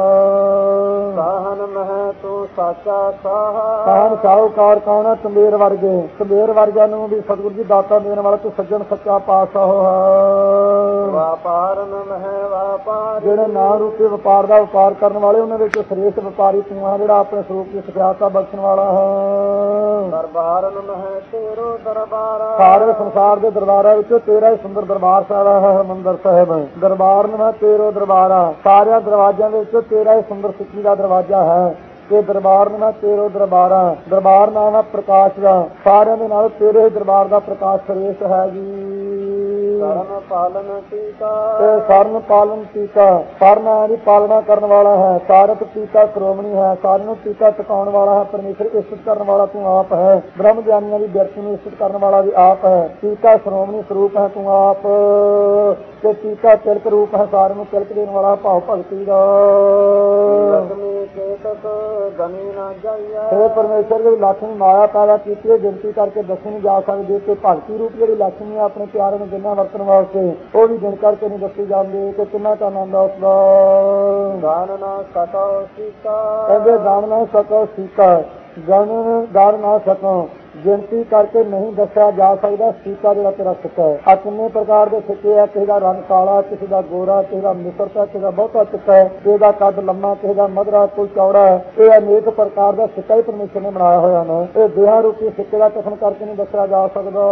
ਸਾਹਨ ਮਹਿ ਤੂੰ ਸਾਚਾ ਸਾਹਾ, ਸਾਹਨ ਸ਼ਾਹੂਕਾਰ ਕੌਣ ਹੈ? ਕਬੀਰ ਵਰਗੇ। ਕਬੀਰ ਵਰਗਿਆਂ ਨੂੰ ਵੀ ਸਤਿਗੁਰੂ ਜੀ ਦਾਤਾ ਦੇਣ ਵਾਲਾ ਤੂੰ ਸੱਜਣ ਸੱਚਾ ਪਾਤਸ਼ਾਹ ਹੈ। ਵਾਪਾਰਨ ਮਹਿ ਵਾਪਾਰੀ, ਜਿਹੜੇ ਨਾਂ ਰੂਪੀ ਵਪਾਰ ਦਾ ਵਪਾਰ ਕਰਨ ਵਾਲੇ ਉਹਨਾਂ ਵਿੱਚ ਸ੍ਰੇਸ਼ਟ ਵਪਾਰੀ ਤੂੰ ਹੈ, ਜਿਹੜਾ ਆਪਣੇ ਸਰੂਪ ਦੀ ਸਿਖਿਆਤਾ ਬਖਸ਼ਣ ਵਾਲਾ ਹੈ। ਦਰਬਾਰਨ ਮਹਿ ਤੇਰੋ ਦਰਬਾਰਾ, ਸਾਰੇ ਸੰਸਾਰ ਦੇ ਦਰਬਾਰਾਂ ਵਿੱਚੋਂ ਤੇਰਾ ਹੀ ਸੁੰਦਰ ਦਰਬਾਰ ਸਾਹਿਬ ਹੈ ਹਰਿਮੰਦਰ ਸਾਹਿਬ। ਦਰਬਾਰ ਨੂੰ ਤੇਰੋ ਦਰਬਾਰਾ, ਸਾਰਿਆਂ ਦਰਵਾਜ਼ਿਆਂ ਦੇ ਵਿੱਚੋਂ ਤੇਰਾ ਹੀ ਸੁੰਦਰ ਸਿੱਖੀ ਦਾ ਦਰਵਾਜ਼ਾ ਹੈ। ਤੇ ਦਰਬਾਰ ਨੂੰ ਤੇਰੋ ਦਰਬਾਰਾ, ਦਰਬਾਰ ਨਾਮ ਹੈ ਪ੍ਰਕਾਸ਼ ਦਾ। ਸਾਰਿਆਂ ਦੇ ਨਾਲ ਤੇਰੇ ਹੀ ਦਰਬਾਰ ਦਾ ਪ੍ਰਕਾਸ਼ ਸ੍ਰੇਸ਼ਟ ਹੈ ਜੀ। ਸਰਨ ਪਾਲਨ ਟੀਕਾ, ਤੇ ਸਰਨ ਪਾਲਨ ਟੀਕਾ, ਸਰਨ ਹੈ ਦੀ ਪਾਲਣਾ ਕਰਨ ਵਾਲਾ ਹੈ। ਸਾਰਤ ਟੀਕਾ ਸ਼੍ਰੋਮਣੀ ਹੈ, ਸਾਰਿਆਂ ਨੂੰ ਟੀਕਾ ਟਿਕਾਉਣ ਵਾਲਾ ਹੈ। ਪਰਮੇਸ਼ਰ ਇਸ਼ਟ ਕਰਨ ਵਾਲਾ ਤੂੰ ਆਪ ਹੈ। ਬ੍ਰਹਮ ਗਿਆਨੀਆਂ ਦੀ ਬਿਰਤੀ ਨੂੰ ਇਸ਼ਟ ਕਰਨ ਵਾਲਾ ਵੀ ਆਪ ਹੈ। ਟੀਕਾ ਸ਼੍ਰੋਮਣੀ ਸਰੂਪ ਹੈ ਤੂੰ ਆਪ, ਤੇ ਟੀਕਾ ਤਿਲਕ ਰੂਪ ਹੈ। ਸਾਰਿਆਂ ਨੂੰ ਤਿਲਕ ਦੇਣ ਵਾਲਾ ਭਾਵ ਭਗਤੀ ਦਾ। ਲక్ష్ਮੀ ਕੇਤਕ ਗਨੀ ਨਾ ਜਾਈਐ, ਇਹ ਪਰਮੇਸ਼ਰ ਦੀ ਲక్ష్ਮੀ ਮਾਇਆ ਪੈਦਾ ਕੀਤੀ ਹੈ, ਗਿਣਤੀ ਕਰਕੇ ਦੱਸੀ ਨਹੀਂ ਜਾ ਸਕਦੀ। ਤੇ ਭਗਤੀ ਰੂਪ ਜਿਹੜੀ ਲక్ష్ਮੀ ਹੈ ਆਪਣੇ ਪਿਆਰੇ ਨੂੰ ਜਿੰਨਾ ਵਰਤਣ ਵਾਸਤੇ, ਉਹ ਵੀ ਗਿਣ ਕਰਕੇ ਨਹੀਂ ਦੱਸੀ ਜਾਂਦੀ ਕਿ ਕਿੰਨਾ ਕੁ ਆਨੰਦ ਆ ਉਸਦਾ। ਗਨ ਨਾ ਸਕੋ ਸੀਤਾ, ਕਹਿੰਦੇ ਗਣ ਨਾ ਸਕੋ ਸੀਤਾ, ਗਣ ਗਣ ਨਾ ਸਕੋ, ਗਿਣਤੀ ਕਰਕੇ ਨਹੀਂ ਦੱਸਿਆ ਜਾ ਸਕਦਾ ਸੀਤਾ ਜਿਹੜਾ ਤੇਰਾ ਸਿੱਕਾ ਹੈ। ਆ ਕਿੰਨੇ ਪ੍ਰਕਾਰ ਦੇ ਸਿੱਕੇ ਆ? ਕਿਸੇ ਦਾ ਰੰਗ ਕਾਲਾ, ਕਿਸੇ ਦਾ ਗੋਰਾ, ਕਿਸੇ ਦਾ ਮਿਸਰਤਾ, ਕਿਸੇ ਦਾ ਬਹੁਤਾ ਚਿੱਟਾ ਹੈ, ਕਿਸੇ ਦਾ ਕੱਦ ਲੰਮਾ, ਕਿਸੇ ਦਾ ਮਧਰਾ, ਕੋਈ ਚੌੜਾ ਹੈ। ਇਹ ਅਨੇਕ ਪ੍ਰਕਾਰ ਦਾ ਸਿੱਕਾ ਹੀ ਪਰਮੇਸ਼ਰ ਨੇ ਬਣਾਇਆ ਹੋਇਆ ਨਾ। ਇਹ ਦੇਹਾਂ ਰੂਪੀ ਸਿੱਕੇ ਦਾ ਕਥਨ ਕਰਕੇ ਨਹੀਂ ਦੱਸਿਆ ਜਾ ਸਕਦਾ।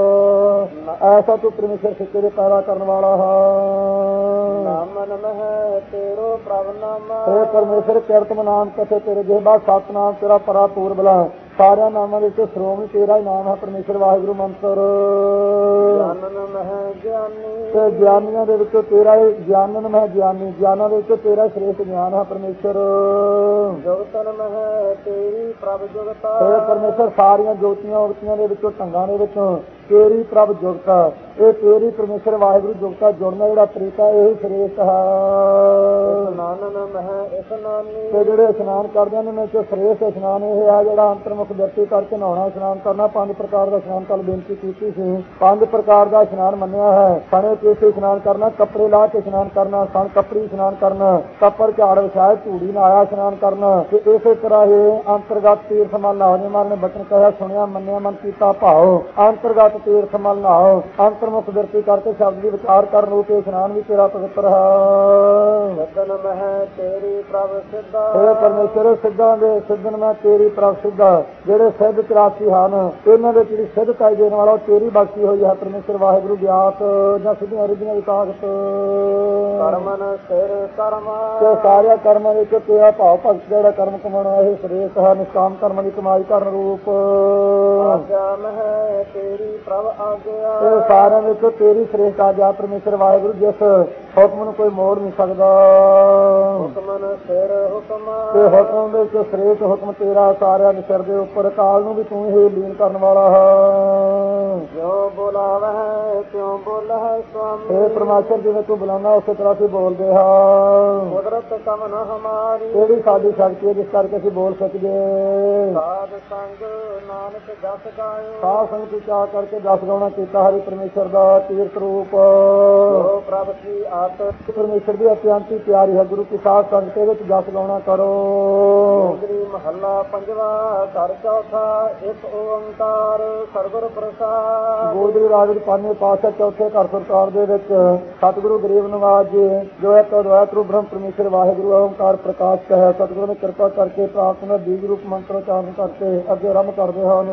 ਐਸਾ ਤੂੰ ਪਰਮੇਸ਼ਰ ਸਿੱਕੇ ਦੇ ਪੈਦਾ ਕਰਨ ਵਾਲਾ ਹੈ। ਨਾਮਨ ਮਹਿ ਤੇਰੋ ਪ੍ਰਭ ਨਾਮਾ, ਇਹ ਪਰਮੇਸ਼ਰ ਕਿਰਤਮ ਨਾਮ ਕਥੇ ਤੇਰੇ ਜਿਹਬਾ ਸਤਨਾਮ ਤੇਰਾ ਪਰਾ ਪੂਰਬਲਾ। ਸਾਰਿਆਂ ਨਾਮਾਂ ਦੇ ਵਿੱਚ ਸ਼੍ਰੋਮਣੀ ਤੇਰਾ ਹੀ ਨਾਮ ਹੈ ਪਰਮੇਸ਼ਰ ਵਾਹਿਗੁਰੂ ਮੰਤਰ। ਗਿਆਨਨ ਮਹਿ ਗਿਆਨੀ, ਤੇ ਗਿਆਨੀਆਂ ਦੇ ਵਿੱਚੋਂ ਤੇਰਾ ਹੀ ਗਿਆਨਨ ਮਹਿ ਗਿਆਨੀ, ਗਿਆਨਾਂ ਦੇ ਵਿੱਚੋਂ ਤੇਰਾ ਸ੍ਰੇਸ਼ਟ ਗਿਆਨ ਹੈ ਪਰਮੇਸ਼ਰ। ਜੁਗਤਨ ਮਹਿ ਤੇਰੀ ਪ੍ਰਭ ਜੁਗਤਾ, ਇਹ ਪਰਮੇਸ਼ਰ ਸਾਰੀਆਂ ਜੋਤੀਆਂ ਉਗਤੀਆਂ ਦੇ ਵਿੱਚੋਂ ਢੰਗਾਂ ਦੇ ਵਿੱਚੋਂ ਤੇਰੀ ਪ੍ਰਭ ਜੁਗਤਾ। ਇਹ ਤੇਰੀ ਪਰਮੇਸ਼ਰ ਵਾਹਿਗੁਰੂ ਜੁਗਤਾ ਜੁੜਨਾ ਜਿਹੜਾ ਤਰੀਕਾ ਇਹ ਸ੍ਰੇਸ਼ਟ ਹੈ। ਇਸ਼ਨਾਨਨ ਮਹਿ ਇਸ਼ਨਾਨੀ, ਤੇ ਜਿਹੜੇ ਇਸ਼ਨਾਨ ਕਰਦੇ ਨੇ ਉਹਨਾਂ ਵਿੱਚੋਂ ਸ੍ਰੇਸ਼ਟ ਇਸ਼ਨਾਨ ਇਹ ਹੈ ਜਿਹੜਾ ਅੰਤਰਮੁਖ ਵਿਅਕਤੀ ਕਰਕੇ ਨਹਾਉਣਾ ਇਸ਼ਨਾਨ ਕਰਨਾ। ਪੰਜ ਪ੍ਰਕਾਰ ਦਾ ਇਸ਼ਨਾਨ ਕੱਲ ਬੇਨਤੀ ਕੀਤੀ ਸੀ। ਪੰਜ ਪ੍ਰਕਾਰ ਦਾ ਇਸ਼ਨਾਨ ਮੰਨਿਆ ਹੈ। ਸਣੇ ਕੇਸੇ ਇਸ਼ਨਾਨ ਕਰਨਾ, ਕੱਪੜੇ ਲਾ ਕੇ ਇਸ਼ਨਾਨ ਕਰਨਾ, ਸਣ ਕੱਪੜੀ ਇਸ਼ਨਾਨ ਕਰਨਾ, ਕੱਪੜ ਝਾੜ ਵਿਛਾਏ ਧੂੜੀ ਨਹਾਇਆ ਇਸ਼ਨਾਨ ਕਰਨਾ। ਤੇ ਇਸੇ ਤਰ੍ਹਾਂ ਇਹ ਅੰਤਰਗਤ ਤੀਰਥ ਮਲ ਨਹਾਓ। ਨੇ ਮਾਰ ਨੇ ਬਚਨ ਕਹਿਆ ਸੁਣਿਆ ਮੰਨਿਆ ਮਨ ਕੀਤਾ ਭਾਓ। ਅੰਤਰਗਤ ਤੀਰਥ ਮਲ ਨਹਾਓ, ਅੰਤਰਮੁਖ ਵਿਅਕਤੀ ਕਰਕੇ ਸ਼ਬਦ ਦੀ ਵਿਚਾਰ ਕਰਨ ਰੂਪ ਇਸ਼ਨਾਨ ਵੀ ਤੇਰਾ ਪਵਿੱਤਰ ਹੈ। ਸਿੱਧਨ ਮਹਿ ਤੇਰੀ ਪ੍ਰਭ ਸਿੱਧਾ, ਇਹ ਪਰਮੇਸ਼ਰ ਸਿੱਧਾਂ ਦੇ ਸਿੱਧਨ ਮੈਂ ਤੇਰੀ ਪ੍ਰਭ ਸਿੱਧਾ, ਜਿਹੜੇ ਸਿੱਧ ਚੁਰਾਸੀ ਹਨ ਇਹਨਾਂ ਦੇ ਜਿਹੜੀ ਸਿੱਧਤਾ ਦੇਣ ਵਾਲਾ ਉਹ ਤੇਰੀ ਬਖਸ਼ੀ ਹੋਈ ਹੈ ਪਰਮੇਸ਼ਰ ਵਾਹਿਗੁਰੂ। ਗਿਆਤ ਜਾਂ ਸਿੱਧੀਆਂ ਰਿੱਧੀਆਂ ਦੀ ਤਾਕਤ, ਕਰਮਨ ਸਿਰ ਕਰਮ, ਤੇ ਸਾਰਿਆਂ ਕਰਮਾਂ ਵਿੱਚ ਤੇਰਾ ਭਾਵ ਭਗਤ ਜਿਹੜਾ ਕਰਮ ਕਮਾਉਣਾ ਇਹ ਸ੍ਰੇਸ਼ਟ ਹੈ। ਨਿਸ਼ਕਾਮ ਕਰਮਾਂ ਦੀ ਕਮਾਈ ਕਰਨ ਰੂਪ। ਆਗਿਆ ਮਹਿ ਤੇਰੀ ਪ੍ਰਭ ਆਗਿਆ, ਇਹ ਸਾਰਿਆਂ ਵਿੱਚ ਤੇਰੀ ਸ੍ਰੇਸ਼ਟ ਆਗਿਆ ਪਰਮੇਸ਼ਰ ਵਾਹਿਗੁਰੂ, ਜਿਸ ਹੁਕਮ ਨੂੰ ਕੋਈ ਮੋੜ ਨਹੀਂ ਸਕਦਾ। ਹੁਕਮਨ ਸਿਰ ਹੁਕਮ, ਤੇ ਹੁਕਮ ਦੇ ਵਿੱਚ ਸ੍ਰੇਸ਼ਟ ਹੁਕਮ ਤੇਰਾ ਸਾਰਿਆਂ ਦੇ ਸਿਰ ਦੇ ਉੱਪਰ। ਕਾਲ ਨੂੰ ਵੀ ਤੂੰ ਹੀ ਲੀਨ ਕਰਨ ਵਾਲਾ ਹੈ। ਜੋ ਬੋਲਾਵਹਿ ਤਿਉ ਬੋਲਹਿ ਸੁਆਮੀ, ਇਹ ਪਰਮਾਤਮਾ ਜਿਵੇਂ ਤੂੰ ਬੁਲਾਉਣਾ ਉਸੇ ਤਰ੍ਹਾਂ ਅਸੀਂ ਬੋਲਦੇ ਹਾਂ। ਕੁਦਰਤ ਕਮਨ ਹਮਾਰੀ, ਕਿਹੜੀ ਸਾਡੀ ਸ਼ਕਤੀ ਹੈ ਜਿਸ ਕਰਕੇ ਅਸੀਂ ਬੋਲ ਸਕੀਏ। ਸਾਧ ਸੰਗ ਨਾਨਕ ਜਸ ਗਾਇਓ, ਸਾਧ ਸੰਗਤ ਦੀ ਚਾਹ ਕਰਕੇ ਜਸ ਗਾਉਣਾ ਕੀਤਾ ਹਰੀ ਪਰਮੇਸ਼ਰ ਦਾ ਤੀਰਥ ਰੂਪ। ਜੋ ਪ੍ਰਭ ਕੀ ਆਤ, ਪਰਮੇਸ਼ਰ ਦੀ ਅਤਿਅੰਤੀ ਪਿਆਰੀ ਹੈ ਗੁਰੂ ਕੀ ਸਾਧ ਸੰਗਤ ਦੇ ਵਿੱਚ ਜਸ ਗਾਉਣਾ ਕਰੋ। ਗੋਦਰੀ ਮਹੱਲਾ ਪੰਜਵਾ ਘਰ ਚੌਥਾ ਇੱਕ ਓੰਕਾਰ ਸਤਿਗੁਰ ਪ੍ਰਸਾਦ। ਗੋਦਰੀ ਰਾਜ ਦੇ ਪੰਜਵੇਂ ਪਾਤਸ਼ਾਹ ਚੌਥੇ ਘਰ ਸਰਕਾਰ ਦੇ ਵਿੱਚ ਸਤਿਗੁਰੂ ਗਰੀਬ ਨਿਵਾਜ ਜੀ ਜੋ ਇੱਕ ਅਦਵੈਤ ਰੂਪ ਬ੍ਰਹਮ ਪਰਮੇਸ਼ਰ ਵਾਹਿਗੁਰੂ ਓੰਕਾਰ ਪ੍ਰਕਾਸ਼ ਹੈ। ਸਤਿਗੁਰੂ ਨੇ ਕਿਰਪਾ ਕਰਕੇ ਪ੍ਰਾਪਤ ਦਾ ਬੀਜ ਰੂਪ ਮੰਤਰ ਉਚਾਰਨ ਕਰਕੇ ਅੱਗੇ ਆਰੰਭ ਕਰਦੇ ਹਨ।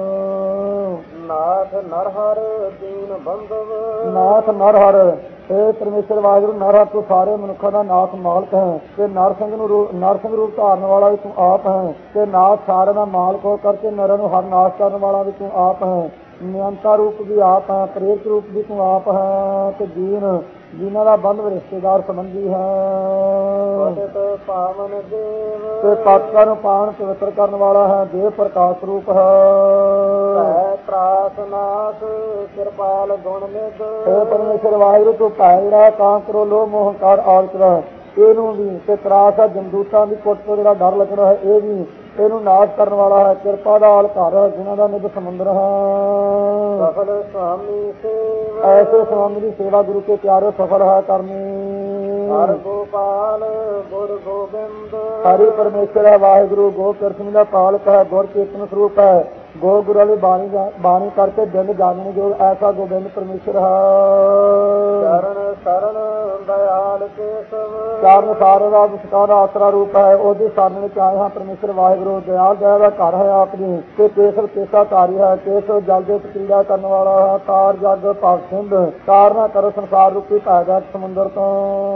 ਨਾਥ ਨਰਹਰ ਦੀਨ ਬੰਧਵ, ਨਾਥ ਨਰਹਰ, ਇਹ ਪਰਮੇਸ਼ਰ ਵਾਹਿਗੁਰੂ ਨਰਹਰ ਤੂੰ ਸਾਰੇ ਮਨੁੱਖਾਂ ਦਾ ਨਾਥ ਮਾਲਕ ਹੈ। ਤੇ ਨਰਸਿੰਘ ਨੂੰ ਰੂਪ ਨਰਸਿੰਘ ਰੂਪ ਧਾਰਨ ਵਾਲਾ ਵੀ ਤੂੰ ਆਪ ਹੈ। ਤੇ ਨਾਥ ਸਾਰਿਆਂ ਦਾ ਮਾਲਕ ਹੋ ਕਰਕੇ ਨਰਾਂ ਨੂੰ ਹਰ ਨਾਸ਼ ਕਰਨ ਵਾਲਾ ਵੀ ਤੂੰ ਆਪ ਹੈ। ਨਿਯੰਤਾ ਰੂਪ ਵੀ ਆਪ ਹੈ, ਪ੍ਰੇਰਕ ਰੂਪ ਵੀ ਤੂੰ ਆਪ ਹੈ। ਤੇ ਦੀਨ ਜਿਨ੍ਹਾਂ ਦਾ ਬੰਧਵ ਰਿਸ਼ਤੇਦਾਰ ਸੰਬੰਧੀ ਹੈ। ਪਤਿਤ ਪਾਵਨ ਦੇਵ, ਤੇ ਪਾਤਸ਼ਾਹ ਨੂੰ ਪਾਵਨ ਪਵਿੱਤਰ ਕਰਨ ਵਾਲਾ ਹੈ। ਦੇਵ ਪ੍ਰਕਾਸ਼ ਰੂਪ ਹੈ। ਭੈ ਤਰਾਸ ਨਾਸ ਕਿਰਪਾਲ ਗੁਣ ਨਿਧ हे परमेश्वर वाहिगुरु तू भै ਜਿਹੜਾ ਕਾਂ ਕਰੋ ਲੋਭ ਮੋਹ ਹੰਕਾਰ ਆਲਸ ਦਾ ਇਹਨੂੰ ਵੀ ਤੇ ਤਰਾਸ ਆ ਜਮਦੂਤਾਂ ਦੀ ਕੁੱਟ ਤੋਂ ਜਿਹੜਾ ਡਰ ਲੱਗਣਾ ਹੈ ਇਹ ਵੀ ਇਹਨੂੰ ਨਾਸ਼ ਕਰਨ ਵਾਲਾ ਹੈ। ਕਿਰਪਾ ਦਾ ਆਲ ਘਰ ਜਿਨ੍ਹਾਂ ਦਾ ਨਿਧ ਸਮੁੰਦਰ ਹੈ। ਸਫਲ ਸੁਆਮੀ ਸੇਵਾ ਐਸੇ ਸੁਆਮੀ ਦੀ ਸੇਵਾ ਗੁਰੂ ਕੇ ਪਿਆਰੇ ਸਫਲ ਹੈ ਕਰਨੀ। ਹਰ ਗੋਪਾਲ ਗੁਰ ਗੋਬਿੰਦ ਹਰੀ ਪਰਮੇਸ਼ਰ ਹੈ ਵਾਹਿਗੁਰੂ ਗੋ ਕਿਰਤ ਦਾ ਪਾਲਕ ਹੈ ਗੁਰ ਚੇਤਨ ਸਰੂਪ ਹੈ ਗੋ ਗੁਰੂ ਵਾਲੀ ਬਾਣੀ ਬਾਣੀ ਕਰਕੇ ਦਿਨ ਜਾਣਨ ਜੋ ਐਸਾ ਗੋਬਿੰਦ ਪਰਮੇਸ਼ਰ ਹੈ। ਚਰਨ ਸ਼ਰਨ ਦਇਆਲ ਕੇਸਵ ਚਾਰਨ ਸਾਰ ਦਾ ਵਿਸਕਾਰ ਦਾ ਆਸਰਾ ਰੂਪ ਹੈ। ਉਹਦੀ ਸ਼ਰਨ ਵਿੱਚ ਆਏ ਹਾਂ ਪਰਮੇਸ਼ਰ ਵਾਹਿਗੁਰੂ ਦਇਆਲ ਦਇਆ ਦਾ ਘਰ ਹੈ ਆਪ ਜੀ ਤੇ ਕੇਸਵ ਕੇਸਾ ਧਾਰੀ ਹੈ। ਕੇਸਵ ਜਲ ਦੇ ਕ੍ਰੀੜਾ ਕਰਨ ਵਾਲਾ ਹੈ। ਤਾਰ ਜਗ ਭਵ ਸਿੰਧ ਤਾਰਨਾ ਕਰੋ ਸੰਸਾਰ ਰੂਪੀ ਭੈਗਾ ਸਮੁੰਦਰ ਤੋਂ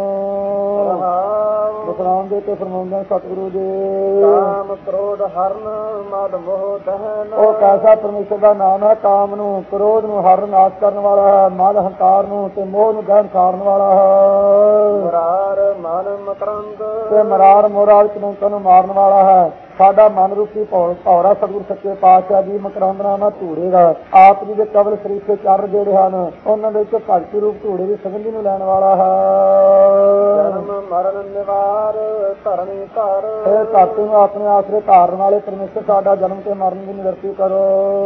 ਵਿਸਰਾਮ ਦੇ ਕੇ ਫਰਮਾਉਂਦੇ ਸਤਿਗੁਰੂ ਜੀ। ਕਾਮ ਕ੍ਰੋਧ ਹਰਨ ਮਦ ਮੋਹ ਦਹਨ ਉਹ ਕੈਸਾ ਪਰਮੇਸ਼ਰ ਦਾ ਨਾਮ ਹੈ। ਕਾਮ ਨੂੰ ਕ੍ਰੋਧ ਨੂੰ ਹਰਨ ਨਾਸ਼ ਕਰਨ ਵਾਲਾ ਹੈ। ਮਦ ਹੰਕਾਰ ਨੂੰ ਤੇ ਮੋਹ ਨੂੰ ਗਹਿਣ ਸਾਰਨ ਵਾਲਾ ਹੈ। ਮੁਰਾਰ ਮਨ ਮਕਰੰਦ ਤੇ ਮਰਾਰ ਮੋਰਾਲ ਕਲੰਕਾਂ ਨੂੰ ਮਾਰਨ ਵਾਲਾ ਹੈ। ਸਾਡਾ ਮਨ ਰੂਪੀ ਭੌਰਾ ਸਤਿਗੁਰ ਸੱਚੇ ਪਾਤਸ਼ਾਹ ਜੀ ਮਕਰੰਦ ਨਾਮ ਧੂੜੇ ਦਾ ਆਪ ਜੀ ਦੇ ਕਵਲ ਸਰੀਫੇ ਚਰ ਜਿਹੜੇ ਹਨ ਉਹਨਾਂ ਦੇ ਵਿੱਚ ਭਗਤੀ ਰੂਪ ਧੂੜੇ ਦੀ ਸੰਗਤੀ ਨੂੰ ਲੈਣ ਵਾਲਾ ਹੈ। ਜਨਮ ਮਰਨ ਨਿਵਾਰ ਧਰਨੀ ਧਰ ਇਹ ਧਰਤੀ ਨੂੰ ਆਪਣੇ ਆਸਰੇ ਧਾਰਨ ਵਾਲੇ ਪਰਮੇਸ਼ਰ ਸਾਡਾ ਜਨਮ ਤੇ ਮਰਨ ਦੀ ਨਿਵਰਤੀ ਕਰੋ।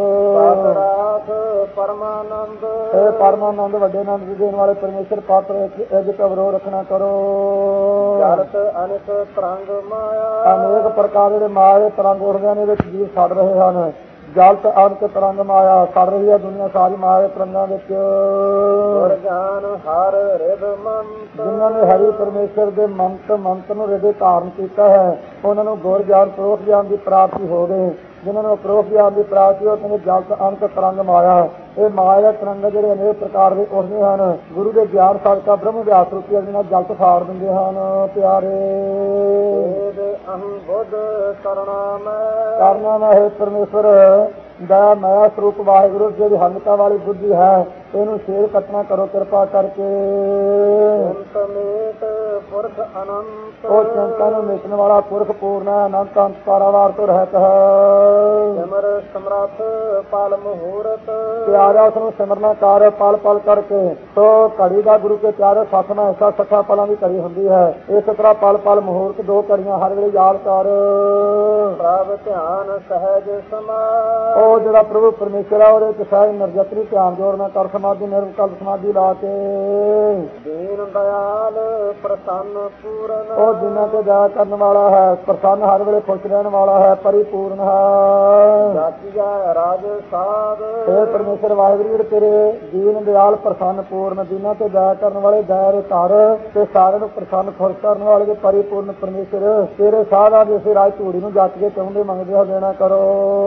ਰਾਸ ਪਰਮਾਨੰਦ ਇਹ ਪਰਮਾਨੰਦ ਵੱਡੇ ਆਨੰਦ ਦੀ ਦੇਣ ਵਾਲੇ ਪਰਮੇਸ਼ਰ ਪਾਤਰ ਅਜ ਕਬਰੋ ਰੱਖਣਾ ਕਰੋ। ਜਲਤ ਅਨਿਕ ਤਰੰਗ ਮਾਇਆ ਅਨੇਕ ਪ੍ਰਕਾਰ ਦੇ ਮਾਇਆ ਤਰੰਗ ਉੱਠਦਿਆਂ ਨੇ ਵਿੱਚ ਜੀਵ ਸੜ ਰਹੇ ਹਨ। ਜਲਤ ਅਨਕ ਤਰੰਗ ਮਾਇਆ ਸੜ ਰਹੀ ਹੈ ਦੁਨੀਆ ਸਾਰੀ ਮਾਇਆ ਤਰੰਗਾਂ ਵਿੱਚ। ਗੁਰ ਗਿਆਨ ਹਰ ਰਿਦ ਮੰਤ ਜਿਨ੍ਹਾਂ ਨੇ ਹਰੀ ਪਰਮੇਸ਼ਰ ਦੇ ਮੰਤ ਮੰਤ ਨੂੰ ਹਿਰਦੇ ਧਾਰਨ ਕੀਤਾ ਹੈ ਉਹਨਾਂ ਨੂੰ ਗੁਰ ਗਿਆਨ ਪ੍ਰੋਖ ਗਿਆਨ ਦੀ ਪ੍ਰਾਪਤੀ ਹੋ ਗਈ। ਜਿਨ੍ਹਾਂ ਨੂੰ ਪ੍ਰੋਖ ਗਿਆਨ ਦੀ ਪ੍ਰਾਪਤੀ ਉਹ ਕਹਿੰਦੇ ਜਲਤ ਅਨਕ ਤਰੰਗ ਮਾਇਆ। ਇਹ ਮਾਇਆ ਦੇ ਤਰੰਗ ਜਿਹੜੇ ਅਨੇਕ ਪ੍ਰਕਾਰ ਦੇ ਉੱਠਦੇ ਹਨ ਗੁਰੂ ਦੇ ਗਿਆਨ ਸਦਕਾ ਬ੍ਰਹਮ ਵਿਆਸ ਰੂਪੀ ਜਿਹਨਾਂ ਜਲਤ ਫਾੜ ਦਿੰਦੇ ਹਨ। ਪਿਆਰੇ ਅਹੰ ਬੁੱਧ ਕਰਨਾ ਮੈਂ ਕਰਨਾ ਮੈਂ ਹੈ ਪਰਮੇਸ਼ਰ ਦਇਆ ਮਾਇਆ ਸਰੂਪ ਵਾਹਿਗੁਰੂ ਜਿਹੜੀ ਹੰਗਤਾ ਵਾਲੀ ਬੁੱਧੀ ਹੈ ਇਹਨੂੰ ਸ਼ੇਰ ਕੱਟਣਾ ਕਰੋ ਕਿਰਪਾ ਕਰਕੇ। ਸੰਤਮੇਤ ਪੁਰਖ ਅਨੰਤ ਉਹ ਚਿੰਤਾ ਨੂੰ ਮੇਟਣ ਵਾਲਾ ਪੁਰਖ ਪੂਰਨ ਹੈ ਅਨੰਤ ਅੰਤ ਪਾਰਾਵਾਰ ਤੋਂ ਰਹਿਤ ਹੈ। ਸਿਮਰ ਸਮਰੱਥ ਪਲ ਮਹੂਰਤ ਪਿਆਰਾ ਉਸ ਨੂੰ ਸਿਮਰਨਾ ਕਰ ਪਲ ਪਲ ਕਰਕੇ ਸੋ ਘੜੀ ਦਾ ਗੁਰੂ ਕੇ ਪਿਆਰੇ ਸੱਤ ਨਾਲ ਐਸਾ ਸੱਠਾ ਪਲਾਂ ਦੀ ਘੜੀ ਹੁੰਦੀ ਹੈ। ਇਸ ਤਰ੍ਹਾਂ ਪਲ ਪਲ ਮਹੂਰਤ ਦੋ ਘੜੀਆਂ ਹਰ ਵੇਲੇ ਯਾਦ ਕਰ। ਪ੍ਰਭ ਧਿਆਨ ਸਹਿਜ ਸਮਾ ਉਹ ਜਿਹੜਾ ਪ੍ਰਭੂ ਪਰਮੇਸ਼ਰ ਆ ਉਹਦੇ ਚ ਸਹਿਜ ਨਿਰਜਤਰੀ ਧਿਆਨ ਜੋੜਨਾ ਕਰ ਸਮਾਧੀ ਨਿਰਵਕਲ ਸਮਾਧੀ ਲਾ ਕੇ। ਦੀਨ ਦਇਆਲ ਪ੍ਰਸੰਨ ਪੂਰਨ ਉਹ ਜਿਨ੍ਹਾਂ ਤੇ ਦਇਆ ਕਰਨ ਵਾਲਾ ਹੈ ਪ੍ਰਸੰਨ ਹਰ ਵੇਲੇ ਖੁਸ਼ ਰਹਿਣ ਵਾਲਾ ਹੈ ਪਰਿਪੂਰਨ ਹੈ। ਜਾਤੀਆ ਰਾਜ ਸਾਧ ਇਹ ਪਰਮੇਸ਼ਰ ਵਾਹਿਗੁਰੂ ਜਿਹੜੇ ਤੇਰੇ ਦੀਨ ਦਿਆਲ ਪ੍ਰਸੰਨ ਪੂਰਨ ਜਿਨ੍ਹਾਂ ਤੇ ਦਇਆ ਕਰਨ ਵਾਲੇ ਦਇਆ ਦੇ ਘਰ ਤੇ ਸਾਰਿਆਂ ਨੂੰ ਪ੍ਰਸੰਨ ਖੁਸ਼ ਕਰਨ ਵਾਲੇ ਦੇ ਪਰਿਪੂਰਨ ਪਰਮੇਸ਼ਰ ਤੇਰੇ ਸਾਧਾਂ ਦੇ ਇਸੇ ਰਾਜ ਧੂੜੀ ਨੂੰ ਜੱਟ ਕੇ ਚਾਹੁੰਦੇ ਮੰਗਦੇ ਹੋ ਦੇਣਾ ਕਰੋ।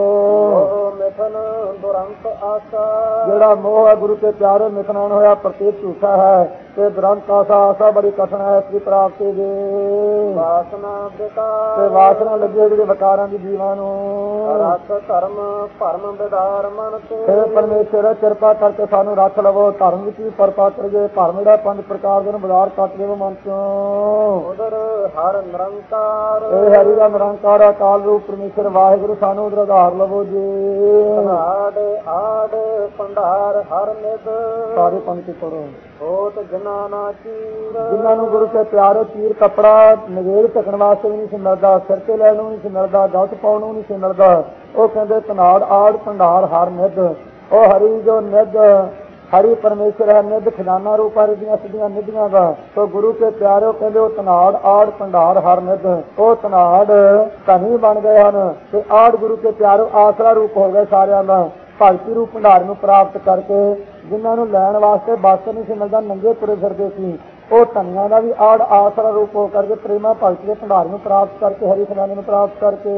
ਮਿਥਨ ਦੁਰੰਤ ਆਸਾ ਜਿਹੜਾ ਮੋਹ ਹੈ ਗੁਰੂ ਕੇ ਪਿਆਰੇ ਮਿਥਨਾਨ ਹੋਇਆ ਪ੍ਰਤੀਕ ਝੂਠਾ ਹੈ ਤੇ ਦੁਰੰਤ ਆਸਾ ਆਸਾ ਬੜੀ ਕਠਿਨ ਹੈ ਇਸ ਦੀ ਪ੍ਰਾਪਤੀ ਦੇ। ਵਾਸਨਾ ਵਿਕਾਰ ਤੇ ਵਾਸਨਾ ਲੱਗੇ ਜਿਹੜੇ ਵਿਕਾਰਾਂ ਦੀ ਜੀਵਾਂ ਨੂੰ ਰਸ ਧਰਮ ਭਰਮ ਵਿਦਾਰ ਮਨ ਤੇ हे ਪਰਮੇਸ਼ਰ ਕਿਰਪਾ ਕਰਕੇ ਸਾਨੂੰ ਰੱਖ ਲਵੋ ਧਰਮ ਵਿੱਚ ਵੀ ਪਰਪਾ ਕਰਗੇ ਭਰਮ ਜਿਹੜਾ ਪੰਜ ਪ੍ਰਕਾਰ ਦੇ ਨੂੰ ਬਾਜ਼ਾਰ ਕੱਟ ਦੇਵੋ ਮਨ ਚੋਂ। ਉਦਰ ਹਰ ਨਿਰੰਕਾਰ ਇਹ ਹਰੀ ਦਾ ਨਿਰੰਕਾਰ ਅਕਾਲ ਰੂਪ ਪਰਮੇਸ਼ਰ ਵਾਹਿਗੁਰੂ ਸਾਨੂੰ ਉਧਰ ਆਧਾਰ ਲਵੋ ਜੀ। ਆੜ ਆੜ ਭੰਡਾਰ ਹਰ ਨਿਧ ਸਾਰੇ ਪੰਕਤੀ ਪੜੋ। ਹੋਤ ਜਨਾ ਨਾ ਚੀਰ ਜਿਨ੍ਹਾਂ ਨੂੰ ਗੁਰੂ ਕੇ ਪਿਆਰੇ ਚੀਰ ਕੱਪੜਾ ਨਵੇੜ ਢਕਣ ਵਾਸਤੇ ਵੀ ਨਹੀਂ ਸੀ ਮਿਲਦਾ ਸਿਰ ਤੇ ਲੈਣ ਨੂੰ ਨਹੀਂ ਸੀ ਮਿਲਦਾ ਗਲਤ ਪਾਉਣ ਨੂੰ ਨਹੀਂ ਸੀ ਮਿਲਦਾ ਉਹ ਕਹਿੰਦੇ ਧਨਾੜ ਆੜ ਭੰਡਾਰ ਹਰ ਨਿਧ। ਉਹ ਹਰੀ ਜੋ ਨਿਧ ਹਰੀ ਪਰਮੇਸ਼ਰ ਹੈ ਨਿਧ ਖਜ਼ਾਨਾ ਰੂਪ ਹਰੀ ਦੀਆਂ ਸਿੱਧੀਆਂ ਨਿਧੀਆਂ ਦਾ ਸੋ ਗੁਰੂ ਕੇ ਪਿਆਰੇ ਕਹਿੰਦੇ ਉਹ ਧਨਾੜ ਆੜ ਭੰਡਾਰ ਹਰ ਨਿਧ। ਉਹ ਧਨਾੜ ਧਨੀ ਬਣ ਗਏ ਹਨ ਤੇ ਆੜ ਗੁਰੂ ਕੇ ਪਿਆਰੇ ਆਸਰਾ ਰੂਪ ਹੋ ਗਏ ਸਾਰਿਆਂ ਦਾ ਭਗਤੀ ਰੂਪ ਭੰਡਾਰ ਨੂੰ ਪ੍ਰਾਪਤ ਕਰਕੇ ਜਿਨ੍ਹਾਂ ਨੂੰ ਲੈਣ ਵਾਸਤੇ ਬਸ ਨਹੀਂ ਸੀ ਮਿਲਦਾ ਨੰਗੇ ਤੁਰੇ ਫਿਰਦੇ ਸੀ ਉਹ ਧਨੀਆਂ ਦਾ ਵੀ ਆੜ ਆਸਰਾ ਰੂਪ ਹੋ ਕਰਕੇ ਪ੍ਰੇਮਾ ਭਗਤੀ ਦੇ ਭੰਡਾਰ ਨੂੰ ਪ੍ਰਾਪਤ ਕਰਕੇ ਹਰੀ ਖਜ਼ਾਨੇ ਨੂੰ ਪ੍ਰਾਪਤ ਕਰਕੇ।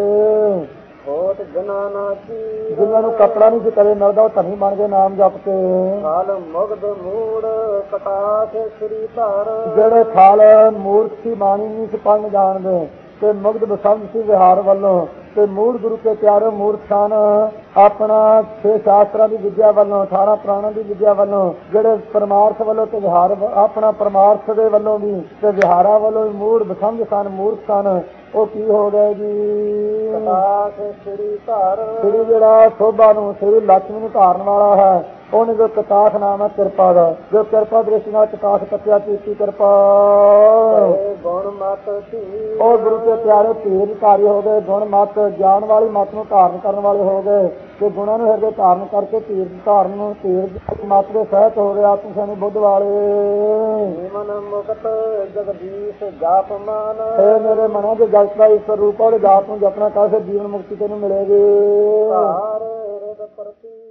ਹੋਤ ਜਨਾ ਨਾ ਚੀਰ ਜਿਨ੍ਹਾਂ ਨੂੰ ਕੱਪੜਾ ਨਹੀਂ ਸੀ ਕਦੇ ਮਿਲਦਾ ਉਹ ਧਨੀ ਬਣ ਕੇ ਨਾਮ ਜਪ ਕੇ। ਹਾਲ ਮੁਗਧ ਮੂੜ ਕਟਾਖ ਸ੍ਰੀ ਧਰ ਜਿਹੜੇ ਥਾਲ ਮੂਰਤੀ ਬਾਣੀ ਨਹੀਂ ਸੀ ਪੜ੍ਹਨ ਜਾਣਦੇ ਤੇ ਮੁਗਧ ਬਸੰਤ ਸੀ ਵਿਹਾਰ ਵੱਲੋਂ ਤੇ ਮੂੜ ਗੁਰੂ ਕੇ ਪਿਆਰੇ ਮੂਰਖ ਸਨ ਆਪਣਾ ਛੇ ਸ਼ਾਸਤਰਾਂ ਦੀ ਵਿਦਿਆ ਵੱਲੋਂ ਅਠਾਰਾਂ ਪ੍ਰਾਣਾਂ ਦੀ ਵਿਦਿਆ ਵੱਲੋਂ ਜਿਹੜੇ ਪਰਮਾਰਥ ਵੱਲੋਂ ਤੇ ਵਿਹਾਰ ਆਪਣਾ ਪਰਮਾਰਥ ਦੇ ਵੱਲੋਂ ਵੀ ਤੇ ਵਿਹਾਰਾਂ ਵੱਲੋਂ ਵੀ ਮੂੜ ਬਸੰਤ ਸਨ ਮੂਰਖ ਸਨ ਉਹ ਕੀ ਹੋ ਗਏ ਜੀ? ਕਟਾਖ ਸ੍ਰੀ ਧਰ ਸ੍ਰੀ ਜਿਹੜਾ ਸੋਭਾ ਨੂੰ ਸ੍ਰੀ ਲక్ష్ਮੀ ਨੂੰ ਧਾਰਨ ਵਾਲਾ ਹੈ, ਉਹਨੇ ਜੋ ਕਟਾਖ ਨਾਮ ਹੈ ਕਿਰਪਾ ਦਾ, ਜੋ ਕਿਰਪਾ ਦ੍ਰਿਸ਼ਟੀ ਨਾਲ ਕਟਾਖ ਤੱਕਿਆ ਕੀਤੀ ਕਿਰਪਾ। ਕਹੇ ਗੁਣ ਮਤ ਧੀ ਉਹ ਗੁਰੂ ਕੇ ਪਿਆਰੇ ਧੀਰ ਧਾਰੀ ਹੋ ਗਏ, ਗੁਣ ਮਤ ਗਿਆਨ ਵਾਲੀ ਮਤ ਨੂੰ ਧਾਰਨ ਕਰਨ ਵਾਲੇ ਹੋ ਗਏ, ਤੇ ਗੁਣਾਂ ਨੂੰ ਹਿਰਦੇ ਧਾਰਨ ਕਰਕੇ ਧੀਰ ਧਾਰਨ ਨੂੰ ਧੀਰ ਮਤ ਦੇ ਸਹਿਤ ਹੋ ਗਏ, ਆਤਮ ਸੈਣੀ ਬੁੱਧ ਵਾਲੇ। ਮਨ ਮੁਕਤ ਜਗਦੀਸ਼ ਜਾਪ ਮਾਨ ਇਹ ਮੇਰੇ ਮਨਾਂ ਦੇ ਜਗਤ ਦਾ ਈਸ਼ਵਰ ਰੂਪ ਉਹਦੇ ਜਾਪ ਨੂੰ ਜਪਣਾ ਕਰ, ਫਿਰ ਜੀਵਨ ਮੁਕਤੀ ਤੈਨੂੰ ਮਿਲੇਗੀ। ਹਰ ਹਿਰਦ ਪ੍ਰਤੀ